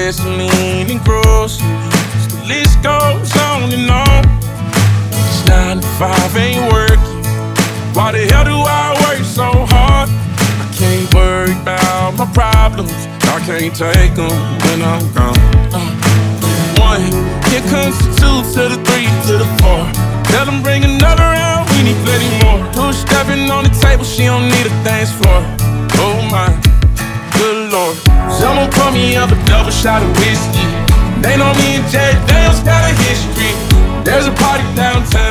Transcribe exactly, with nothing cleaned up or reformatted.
gasoline and groceries. The list goes on and on. This nine to five ain't working. Why the hell do I work so hard? I can't worry about my problems. I can't take them when I'm gone. Uh, one, here comes the two to the three to the four. Tell them bring another round, we need plenty more. Two stepping on the table, she don't need a dance floor. Oh my, good lord. Someone pour me up a double shot of whiskey. They know me and Jay Dale's got a history. There's a party downtown.